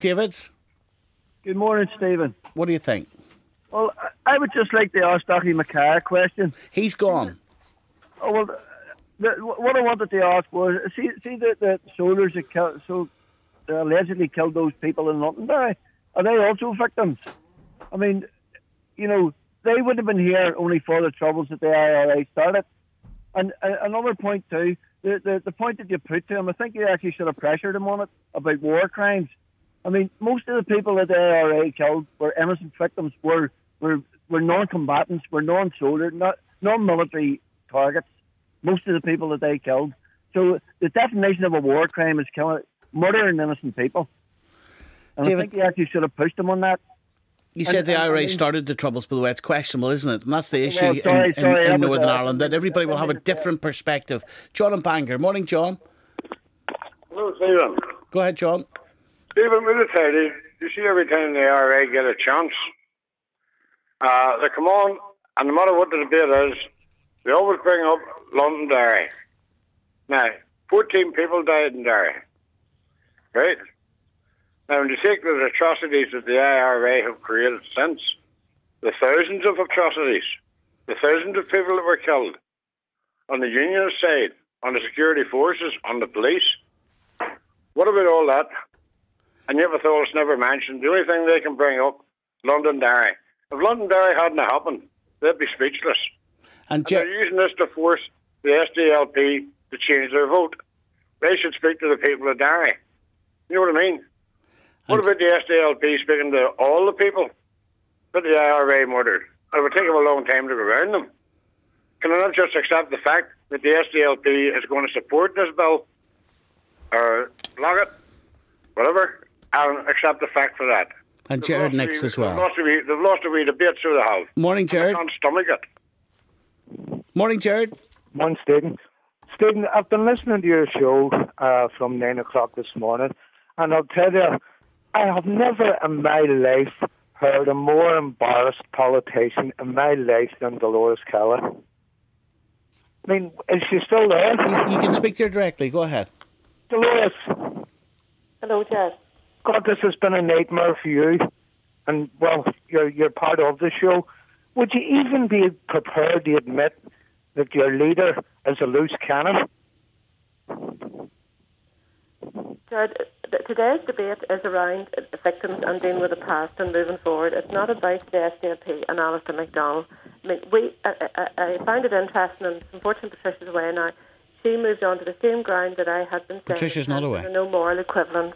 David? Good morning, Stephen. What do you think? Well, I would just like to ask Dr. McCarr a question. He's gone. Oh, well, what I wanted to ask was, see the soldiers that allegedly killed those people in Londonderry, are they also victims? I mean, you know, they would have been here only for the troubles that the IRA started. And another point too, the point that you put to him, I think you actually should have pressured him on it about war crimes. I mean, most of the people that the IRA killed were innocent victims, were non-combatants, were non-soldier, non-military targets. Most of the people that they killed. So the definition of a war crime is murdering innocent people. And David, I think you actually should have pushed them on that. You said the IRA started the troubles, by the way. It's questionable, isn't it? And that's the issue in Northern Ireland, that everybody will have a different perspective. John and Bangor. Morning, John. Hello, Stephen. Go ahead, John. Stephen, will I tell you, you see every time the IRA get a chance, they come on, and no matter what the debate is, they always bring up Londonderry. Now, 14 people died in Derry. Right? Now, when you take the atrocities that the IRA have created since, the thousands of atrocities, the thousands of people that were killed, on the unionist side, on the security forces, on the police, what about all that? And yet with all it's never mentioned, the only thing they can bring up, Londonderry. If Londonderry hadn't happened, they'd be speechless. And they're using this to force the SDLP to change their vote. They should speak to the people of Derry. You know what I mean? What about the SDLP speaking to all the people that the IRA murdered? It would take them a long time to go around them. Can I not just accept the fact that the SDLP is going to support this bill, or block it, whatever, and accept the fact for that? And Jared next as well. They've lost a wee debate, so they have. Morning, Jared. I can't stomach it. Morning, Jared. Morning, Stephen. Stephen, I've been listening to your show from 9 o'clock this morning, and I'll tell you, I have never in my life heard a more embarrassed politician in my life than Dolores Kelly. I mean, is she still there? You can speak to her directly. Go ahead. Dolores. Hello, Jess. God, this has been a nightmare for you. And, well, you're part of the show. Would you even be prepared to admit that your leader is a loose cannon? Jared, today's debate is around victims and dealing with the past and moving forward. It's not about the SDLP and Alistair MacDonald. I mean, I find it interesting, and unfortunately Patricia's away now. She moved on to the same ground that I had been saying. Patricia's not away. No moral equivalence.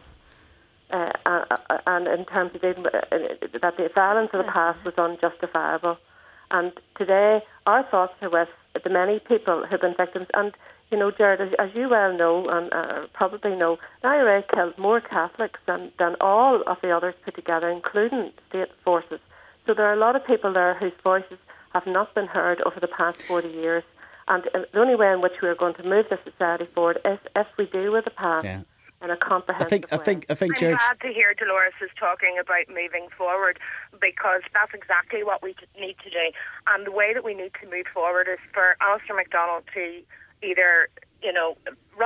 And in terms of that the violence of the past was unjustifiable. And today, our thoughts are with the many people who've been victims. And, you know, Jared, as you well know, and probably know, the IRA killed more Catholics than all of the others put together, including state forces. So there are a lot of people there whose voices have not been heard over the past 40 years. And the only way in which we are going to move the society forward is if we deal with the past. Yeah. In a comprehensive way. I think I'm glad to hear Dolores is talking about moving forward, because that's exactly what we need to do. And the way that we need to move forward is for Alistair MacDonald to either, you know,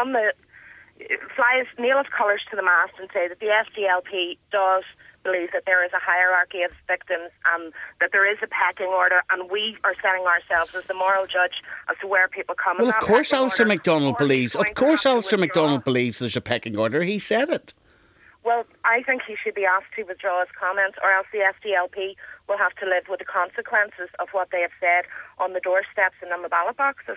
nail his colours to the mast and say that the SDLP does believe that there is a hierarchy of victims and that there is a pecking order, and we are setting ourselves as the moral judge as to where people come. Well, of course Alistair MacDonald believes. Of course Alistair MacDonald believes there's a pecking order. He said it. Well, I think he should be asked to withdraw his comments, or else the SDLP will have to live with the consequences of what they have said on the doorsteps and on the ballot boxes.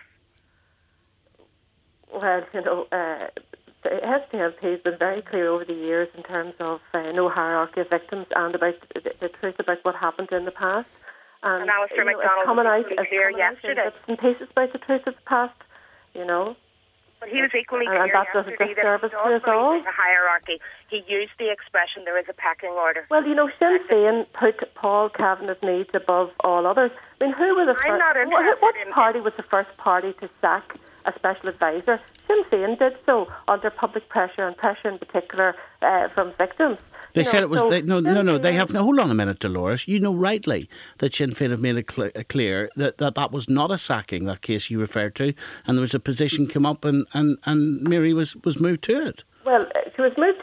Well, you know, the SDLP has been very clear over the years in terms of no hierarchy of victims and about the truth about what happened in the past. And Alistair MacDonald was clear yesterday. Bits and pieces about the truth of the past, you know. But he was equally clear yesterday that he does believe there's a hierarchy. He used the expression, there is a pecking order. Well, you know, Sinn Féin put Paul Kavanagh's needs above all others. I mean, who were the first? What party was the first party to sack a special advisor? Sinn Féin did so under public pressure, and pressure in particular from victims. They said it was... They have... Hold on a minute, Dolores. You know rightly that Sinn Féin have made it clear that was not a sacking, that case you referred to, and there was a position come up and Mary was moved to it. Well, she was moved to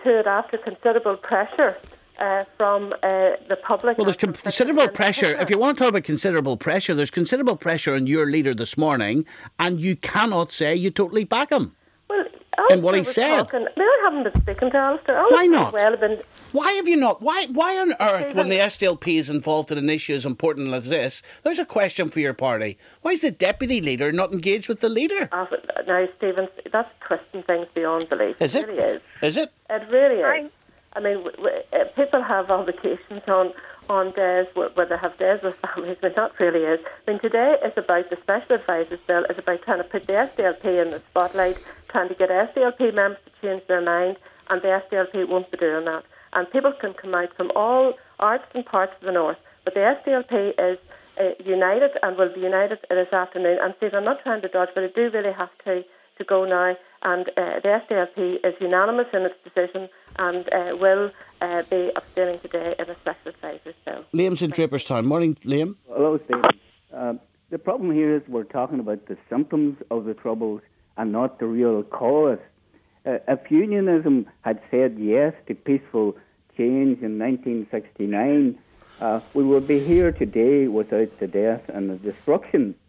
to it after considerable pressure from the public. Well, there's considerable pressure. If you want to talk about considerable pressure, there's considerable pressure on your leader this morning, and you cannot say you totally back him. Well, and what he said. I haven't been speaking to Alistair. Why not? Well, why have you not? Why on earth, when the SDLP is involved in an issue as important as this, there's a question for your party. Why is the deputy leader not engaged with the leader? Now, Stephen, that's twisting things beyond belief. Is it? It really is. Is it? It really is. I mean, people have obligations on days where they have days with families, but that really is. I mean, today is about the Special Advisors Bill, is about trying to put the SDLP in the spotlight, trying to get SDLP members to change their mind, and the SDLP won't be doing that. And people can come out from all arts and parts of the north, but the SDLP is united and will be united this afternoon. And Steve, I'm not trying to dodge, but I do really have to go now. And the SDLP is unanimous in its decision and will be abstaining today in a Special Advisors Bill. Liam's in Draperstown. Morning, Liam. Hello, Stephen. The problem here is we're talking about the symptoms of the troubles and not the real cause. If unionism had said yes to peaceful change in 1969, we would be here today without the death and the destruction